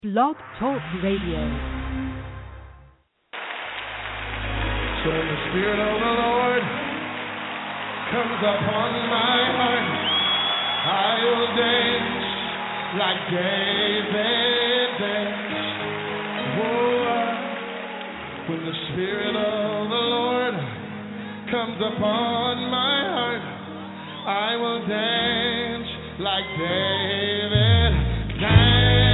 Blog Talk Radio. So when the Spirit of the Lord comes upon my heart, I will dance like David danced. Oh, when the Spirit of the Lord comes upon my heart, I will dance like David danced.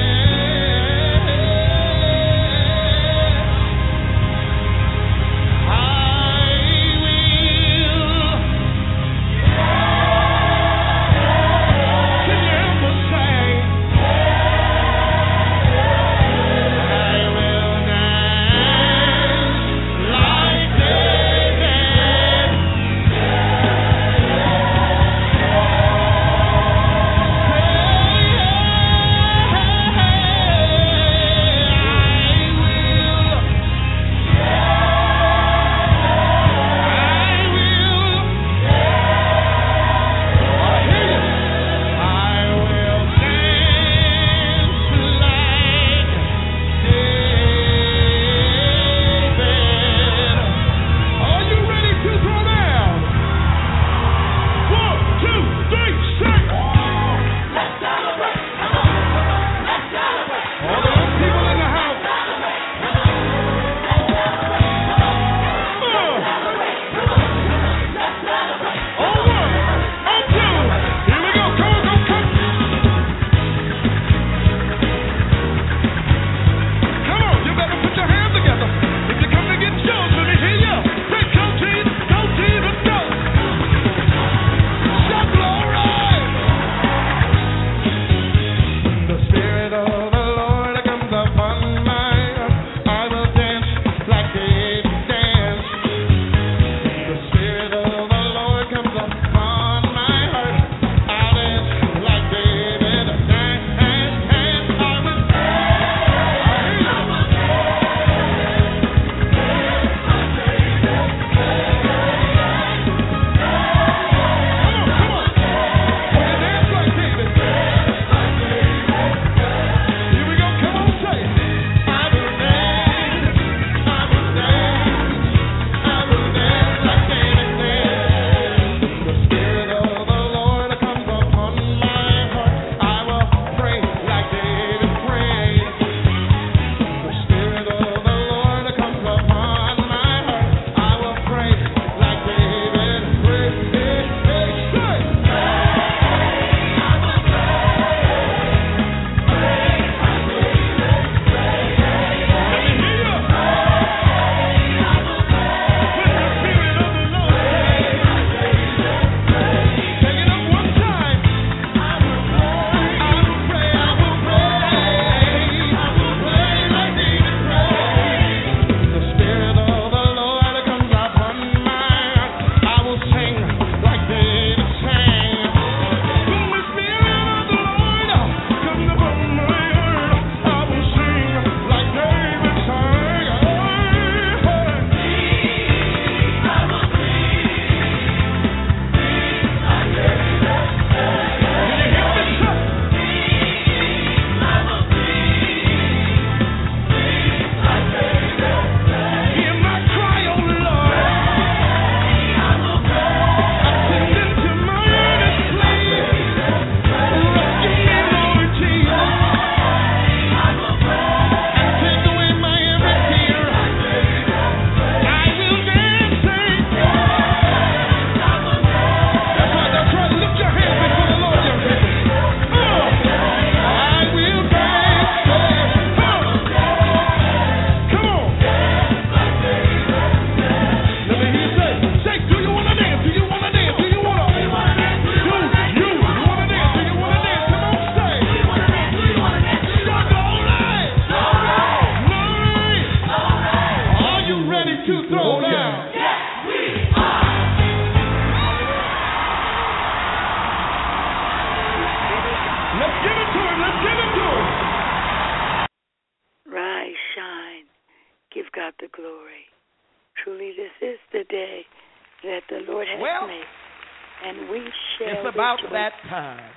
And we shall it's about that time.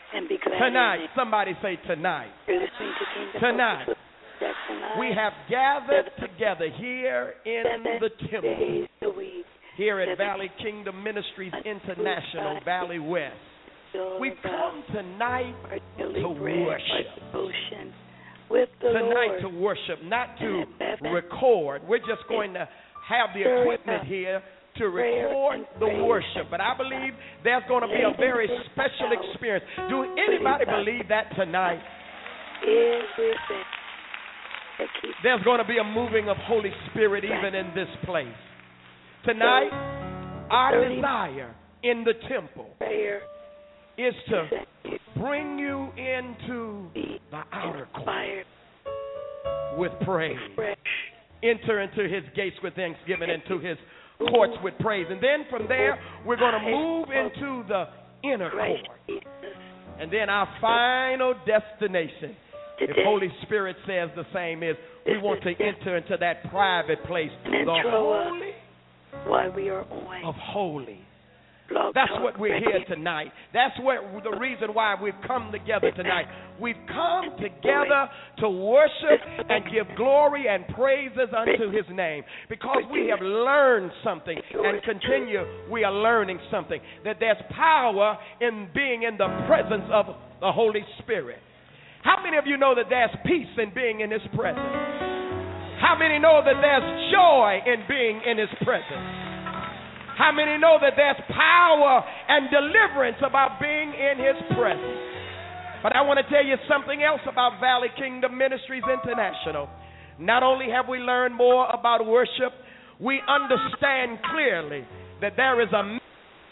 and be glad Tonight, in it. somebody say tonight. You're listening to Kingdom Tonight, Focus with Jackson Live. we have gathered together here in 7 the temple, days a week. here at 7 Valley Kingdom Ministries International, Valley West. We've come tonight to worship. Devotion with the Tonight Lord. to worship, not to And record. We're just going to have the equipment here to record the worship. But I believe there's going to be a very special experience. Do anybody believe that tonight? Everything. There's going to be a moving of Holy Spirit even in this place. Tonight, our desire in the temple Prayer is to bring you into the outer court with praise. Enter into his gates with thanksgiving, into his courts with praise. And then from there, we're going to move into the inner court. And then our final destination, if Holy Spirit says the same, is we want to enter into that private place, the Holy while we are on of Holies. That's what we're here tonight. That's what the reason why we've come together tonight. We've come together to worship and give glory and praises unto his name, because we have learned something and continue, we are learning something, that there's power in being in the presence of the Holy Spirit. How many of you know that there's peace in being in his presence? How many know that there's joy in being in his presence? How many know that there's power and deliverance about being in his presence? But I want to tell you something else about Valley Kingdom Ministries International. Not only have we learned more about worship, we understand clearly that there is a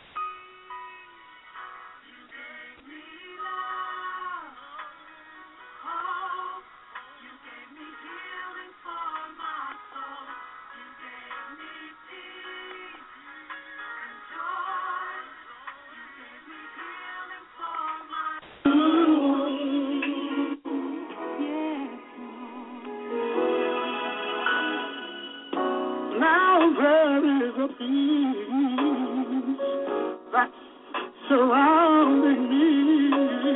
surrounding me.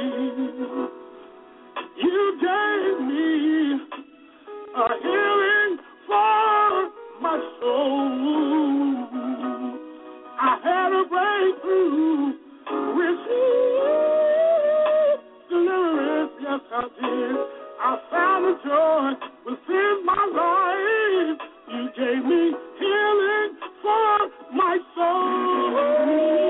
You gave me a healing for my soul. I had a breakthrough with you. Deliverance, yes I did. I found a joy within my life. You gave me healing for my soul.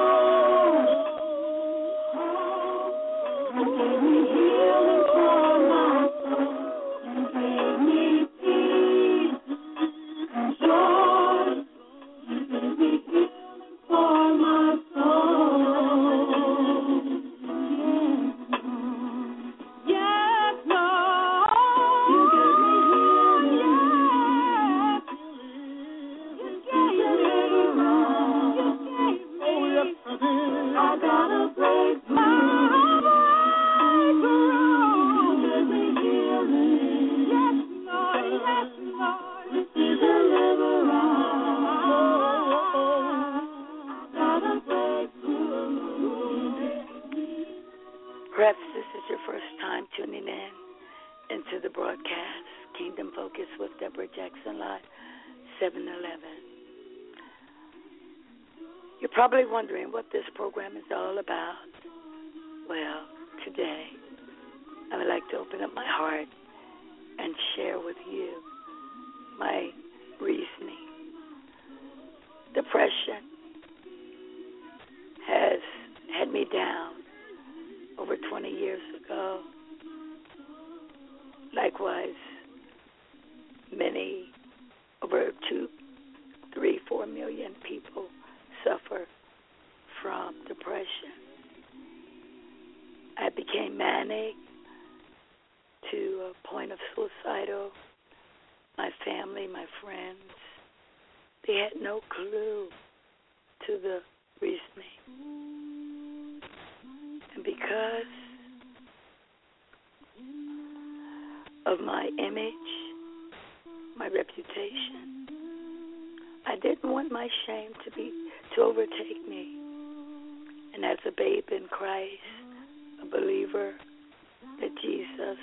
Perhaps this is your first time tuning in into the broadcast, Kingdom Focus with Deborah Jackson Live, 7-Eleven. You're probably wondering what this program is all about. Well, today, I would like to open up my heart and share with you my reasoning. Depression has had me down over 20 years ago. Likewise, many, over 2, 3, 4 million people suffer from depression. I became manic to a point of suicidal. My family, my friends, they had no clue to the reasoning. And because of my image, my reputation, I didn't want my shame to overtake me. And as a babe in Christ, a believer that Jesus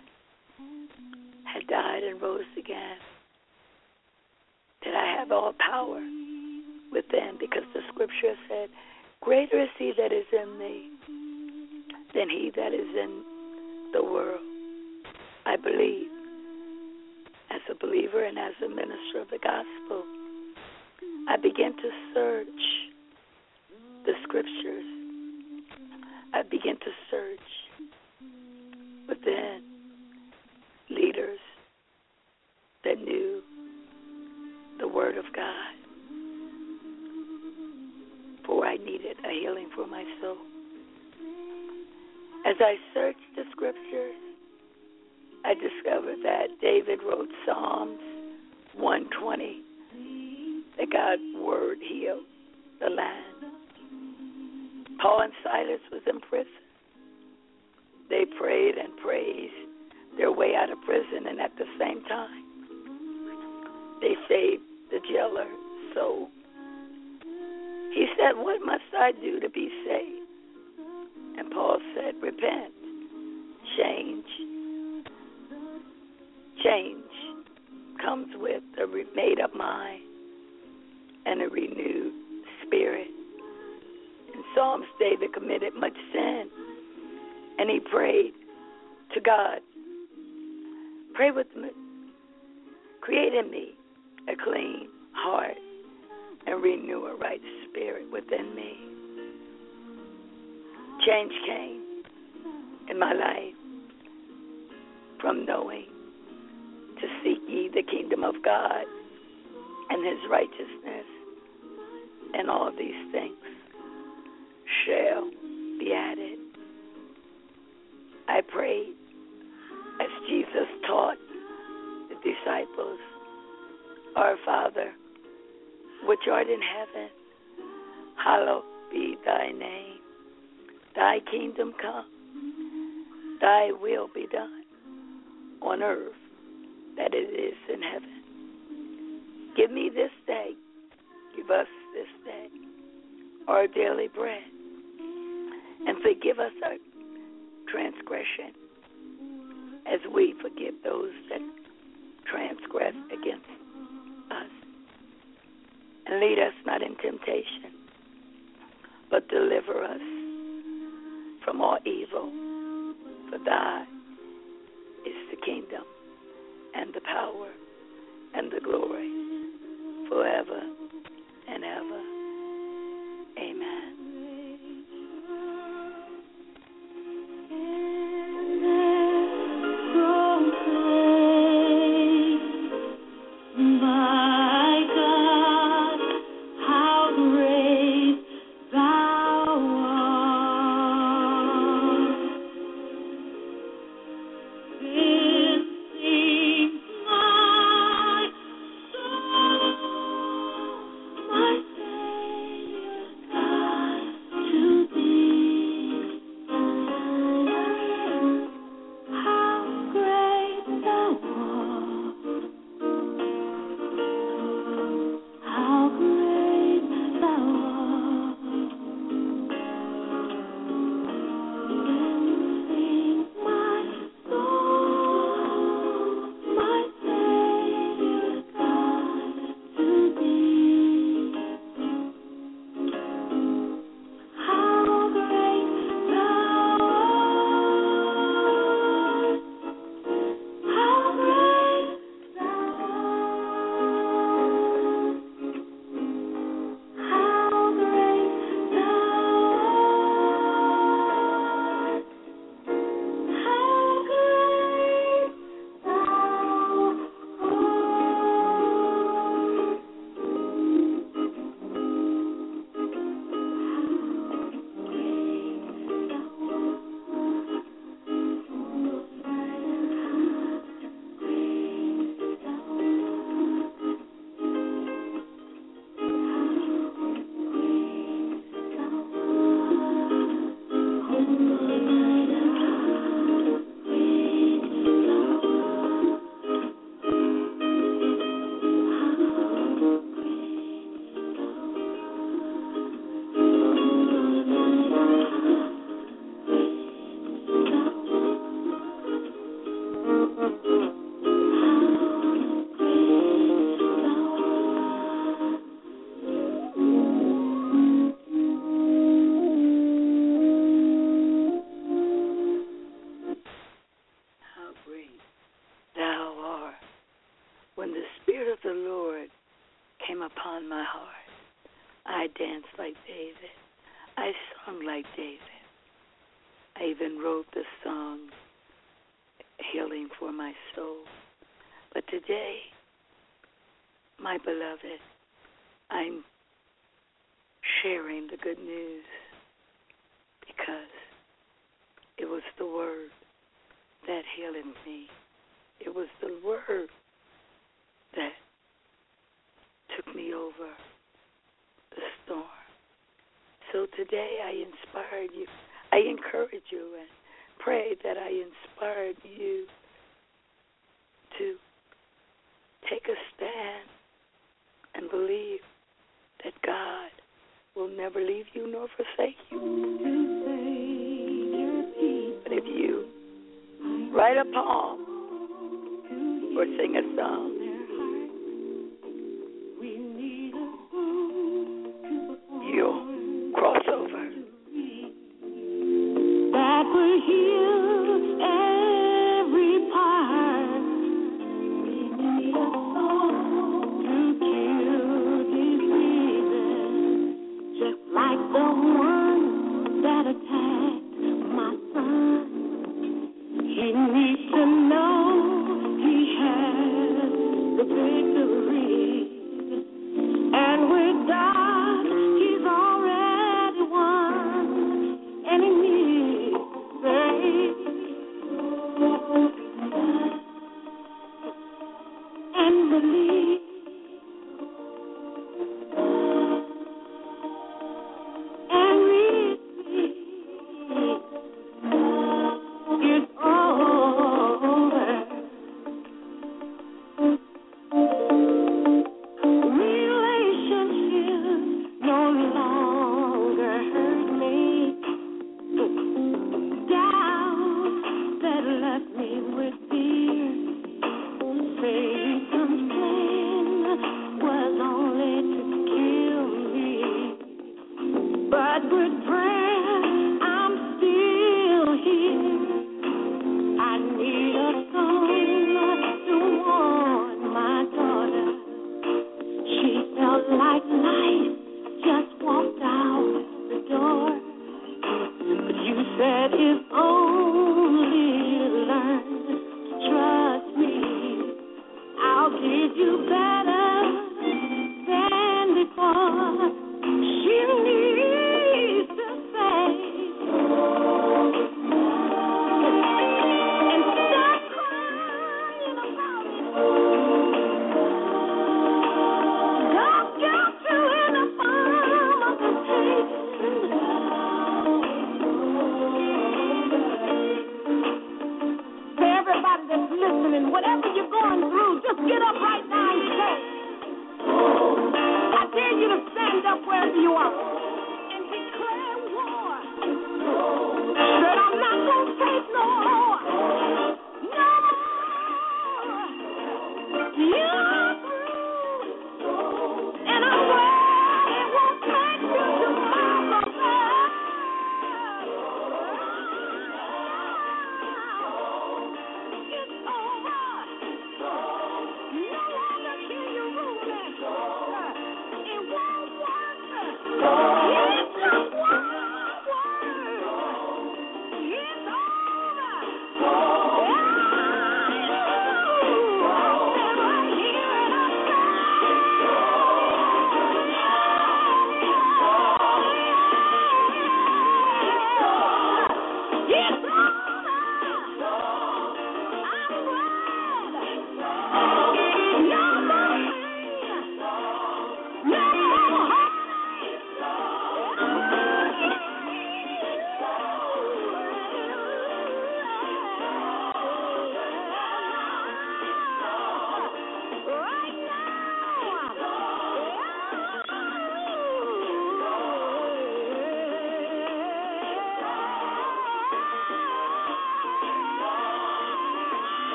had died and rose again, that I have all power within, because the scripture said, greater is he that is in me than he that is in the world. I believe, as a believer and as a minister of the gospel, I began to search the scriptures. I began to search within leaders that knew the Word of God, for I needed a healing for my soul. As I searched the scriptures, I discovered that David wrote Psalms 120, that God's Word healed the land. Paul and Silas was in prison. They prayed and praised their way out of prison, and at the same time, they saved the jailer's soul. He said, what must I do to be saved? And Paul said, repent, change. Change comes with a made-up mind and a renewed spirit. In Psalms, David committed much sin, and he prayed to God, pray with me, create in me a clean heart and renew a right spirit within me. Change came in my life from knowing to seek ye the kingdom of God and his righteousness, and all these things shall be added. I prayed as Jesus taught the disciples, Our Father, which art in heaven, hallowed be thy name. Thy kingdom come, thy will be done on earth that it is in heaven. Give me this day, give us this day our daily bread, and forgive us our transgression as we forgive those that transgress against us. And lead us not in temptation, but deliver us from all evil. For thy is the kingdom and the power and the glory forever and ever. Amen. thou art. When the Spirit of the Lord came upon my heart, I danced like David. I sung like David. I even wrote the song, Healing for My Soul. But today, my beloved, I'm sharing the good news because it was the word that healed me. It was the word that took me over the storm. So today I inspired you. I encourage you and pray that I inspired you to take a stand and believe that God will never leave you nor forsake you. But if you write a poem or sing a song, you'll cross over. That will heal every part. We need a song to kill diseases, just like the one that attacked my son. He needs to know he has the victory, and with God, he's already won, and he needs faith and believe. And receive it's over. Relationships no longer hurt me. Doubt that left me with fear. Satan's plan was only to kill me. But with prayer, I'm still here. I need a song to warn my daughter. She felt like life just walked out the door. But you said if only you learn to trust me, I'll give you better than before. She needs to say and stop crying about it. God got you in the palm of His hand. To everybody that's listening, whatever you're going through, just get up right now and say, I dare you to stand up wherever you are and declare war. That I'm not going to take no more. No more. You're through. And I'm glad it won't take you to my love. It's over. No longer can you rule me. It won't work. It's just one word. It's over. I stand right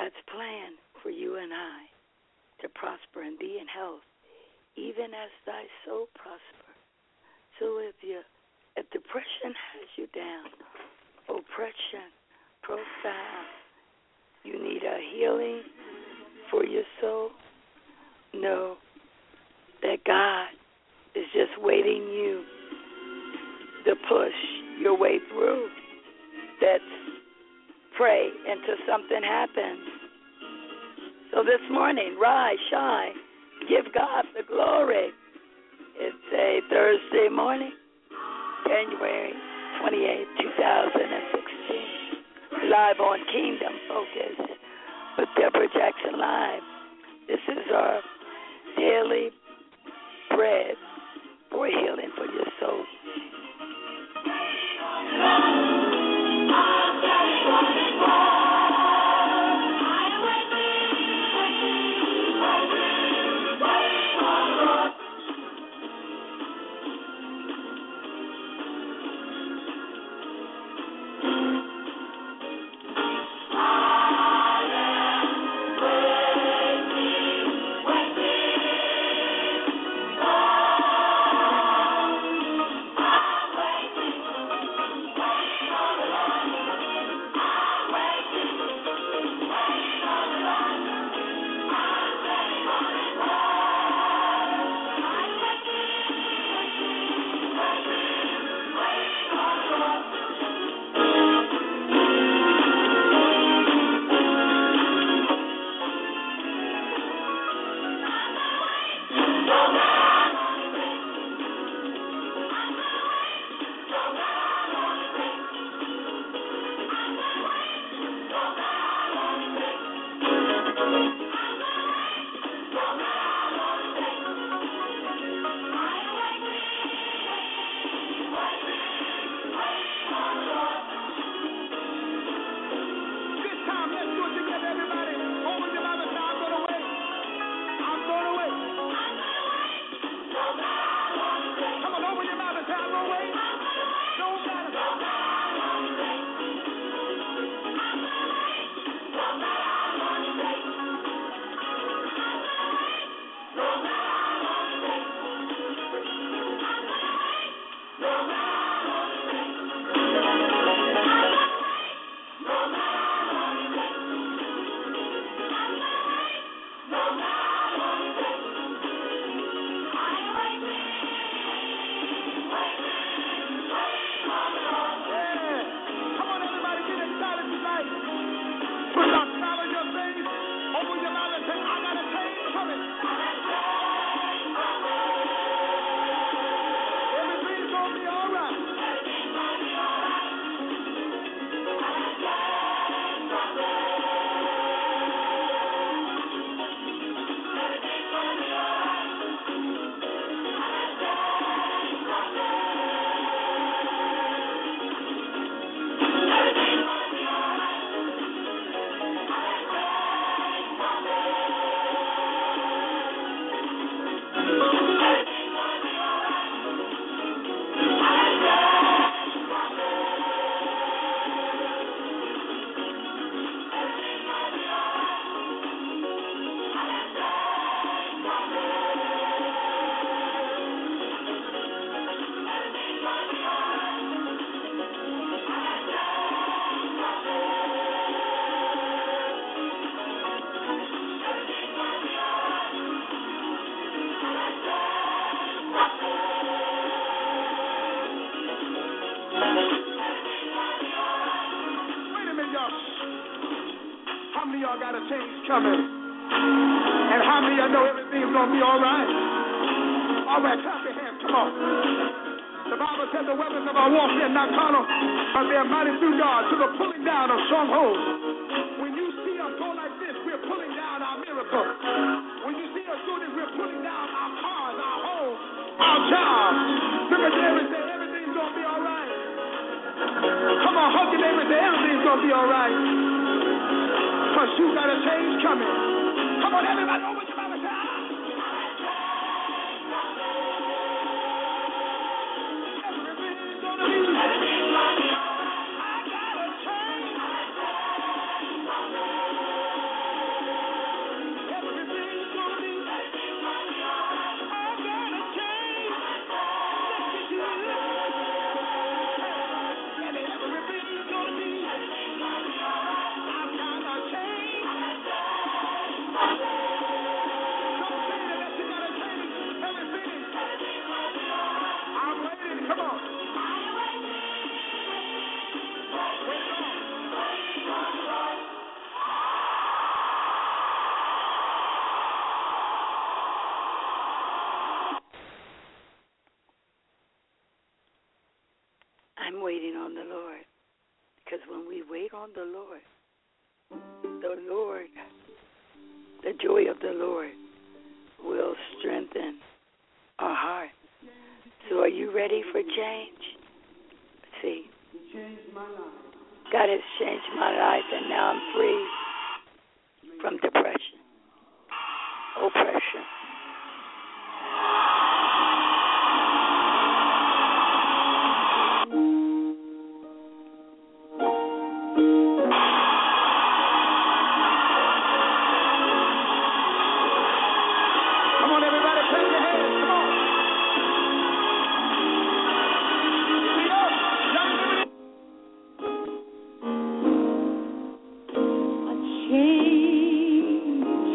God's plan for you and I to prosper and be in health, even as thy soul prosper. So if depression has you down, oppression, profound, you need a healing for your soul, know that God is just waiting you to push your way through. Let's pray until something happens. So this morning, rise, shine, give God the glory. It's a Thursday morning, January 28, 2016, live on Kingdom Focus with Deborah Jackson Live. This is our daily bread for healing for your soul. Coming. And how many of y'all know everything's going to be all right? All right, clap your hands. Come on. The Bible says the weapons of our warfare are not carnal, but they are mighty through God to the pulling down of strongholds. When you see us go like this, we're pulling down our miracles. When you see us do this, we're pulling down our cars, our homes, our jobs. Look at your neighbor and say, everything's going to be all right. Come on, hug your neighbor and say, everything's going to be all right. Because you got a change coming. Come on, everybody, open your mouth and say, everything's going to be. I got a change. on the Lord. The Lord, the joy of the Lord will strengthen our heart. So are you ready for change? Let's see. God has changed my life, and now I'm free from depression, oppression. Come on, everybody, clap your hands. Come on. Speed up. Young women. A change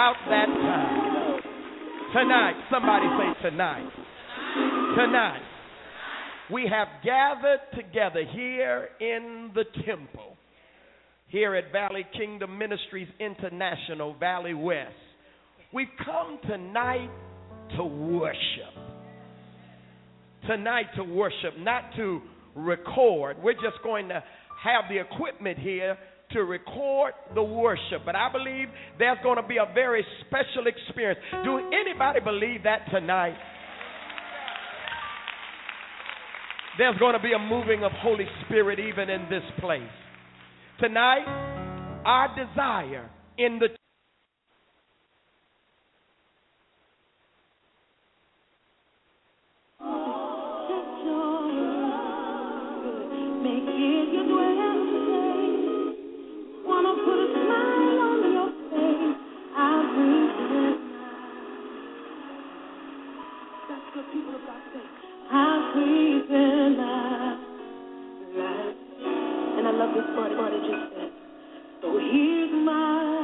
about that time. Tonight, somebody say tonight. Tonight, we have gathered together here in the temple, here at Valley Kingdom Ministries International, Valley West. We've come tonight to worship. Tonight to worship, not to record. We're just going to have the equipment here to record the worship. But I believe there's going to be a very special experience. Do anybody believe that tonight? There's going to be a moving of Holy Spirit even in this place. Tonight, our desire in the and I love this part. It just says, so here's my